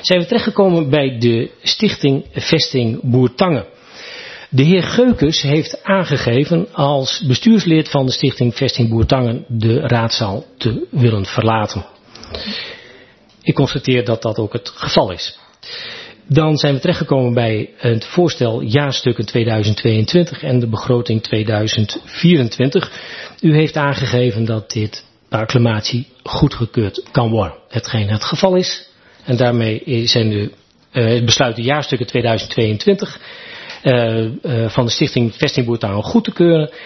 zijn we terechtgekomen bij de Stichting Vesting Bourtange. De heer Geukes heeft aangegeven als bestuurslid van de Stichting Vesting Bourtange de raadzaal te willen verlaten. Ik constateer dat dat ook het geval is. Dan zijn we terechtgekomen bij het voorstel jaarstukken 2022 en de begroting 2024. U heeft aangegeven dat dit per acclamatie goedgekeurd kan worden. Hetgeen het geval is. En daarmee zijn de besluiten jaarstukken 2022 van de Stichting Vesting Bourtange goed te keuren.